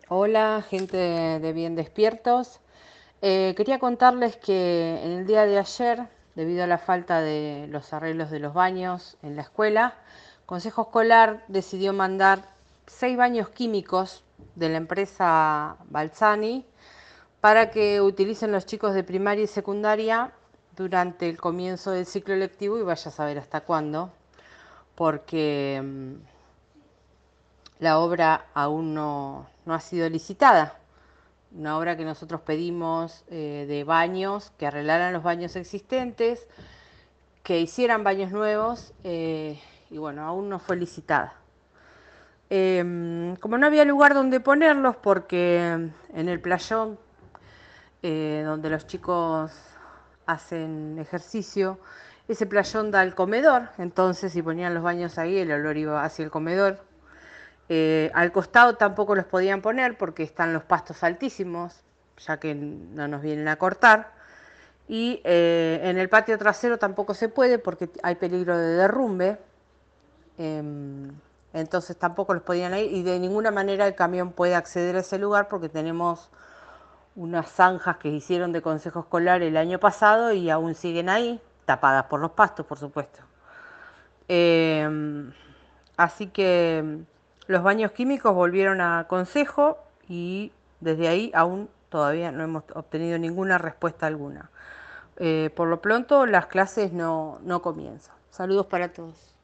Hola, gente de Bien Despiertos. Quería contarles que en el día de ayer, debido a la falta de los arreglos de los baños en la escuela, Consejo Escolar decidió mandar 6 baños químicos de la empresa Balsani para que utilicen los chicos de primaria y secundaria durante el comienzo del ciclo lectivo y vaya a saber hasta cuándo, porque la obra aún no ha sido licitada. Una obra que nosotros pedimos de baños, que arreglaran los baños existentes, que hicieran baños nuevos y bueno, aún no fue licitada. Como no había lugar donde ponerlos, porque en el playón donde los chicos hacen ejercicio, ese playón da al comedor, entonces si ponían los baños ahí el olor iba hacia el comedor. Al costado tampoco los podían poner porque están los pastos altísimos, ya que no nos vienen a cortar. Y en el patio trasero tampoco se puede porque hay peligro de derrumbe. Eh, entonces tampoco los podían ir y de ninguna manera el camión puede acceder a ese lugar porque tenemos unas zanjas que hicieron de consejo escolar el año pasado y aún siguen ahí, tapadas por los pastos, por supuesto. Eh, Así que los baños químicos volvieron a consejo y desde ahí aún todavía no hemos obtenido ninguna respuesta alguna. Por lo pronto las clases no comienzan. Saludos para todos.